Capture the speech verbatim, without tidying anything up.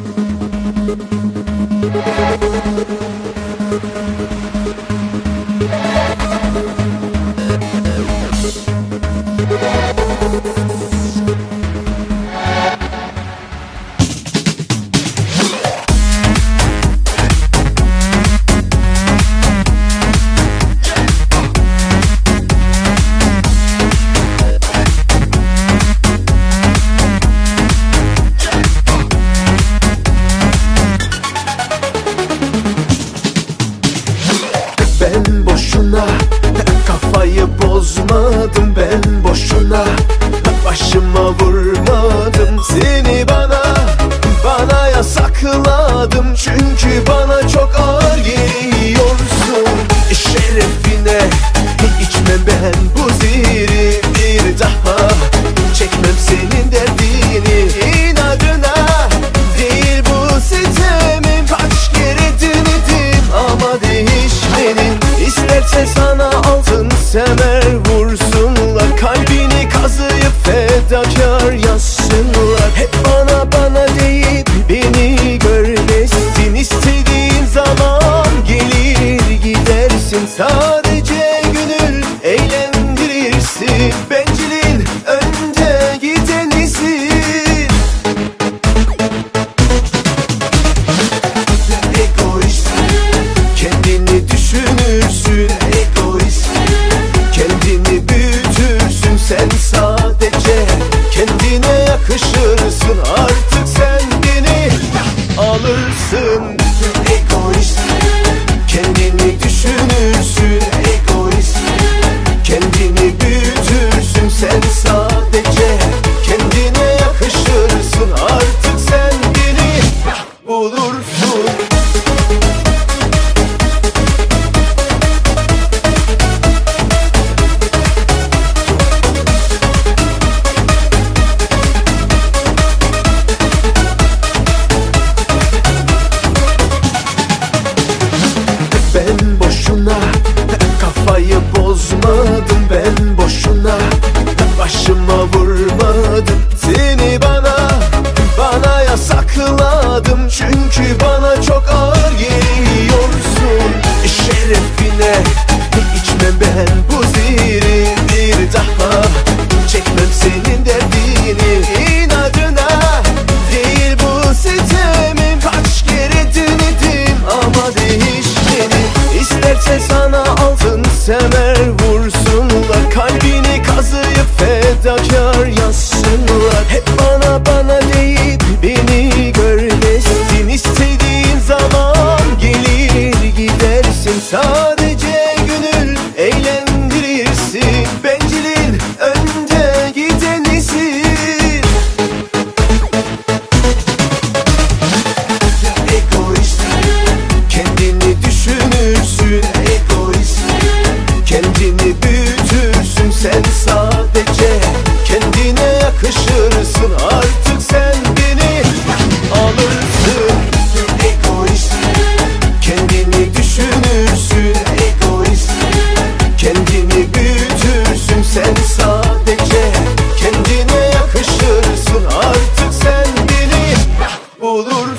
Ben boşuna kafayı bozmadım, ben boşuna başıma vurmadım. Seni bana, bana yasakladım, çünkü bana çok ağır geliyorsun. Şerefine içmem ben bu zehri, bir daha çekmem senin derdini. İnadına değil bu sitemim, kaç kere denedim ama değişmedim. İsterse sana altın semer vursunlar, kalbini kazıyıp fedakar yazsınlar. Hep bana bana deyip beni görmesin, istediğin zaman gelir gidersin. Sadece gönül eğlendirirsin, bencilin önde gidenisin. Egoist, kendini düşünürsün. Egoist, kendini büyütürsün. Sen sadece kendine yakışırsın, artık sen beni alırsın. Egoist, kendini düşünürsün. Egoist, kendini büyütürsün. Sen sadece kendine yakışırsın, artık sen beni bulursun. Ben boşuna kafayı bozmadım, ben boşuna başıma vurmadım. Seni bana, bana yasakladım, çünkü bana çok ağır geliyorsun. Şerefine içmem ben bu zehri, bir daha çekmem senin derdini. İnadına değil bu sitemim, kaç kere denedim ama değişmedim. İsterse sana altın semer vursunlar, kalbini kazıyıp fedakar yazsınlar. Hep bana bana deyip beni görmesin, istediğin zaman gelir gidersin. Sadece gönül eğlendirirsin, bencilin önde gidenisin. Egoist, kendini düşünürsün. Egoist, kendini büyütürsün. Sen sadece kendine yakışırsın, artık sen beni alırsın. Egoist, kendini düşünürsün. Egoist, kendini büyütürsün. Sen sadece kendine yakışırsın, artık sen beni bulursun.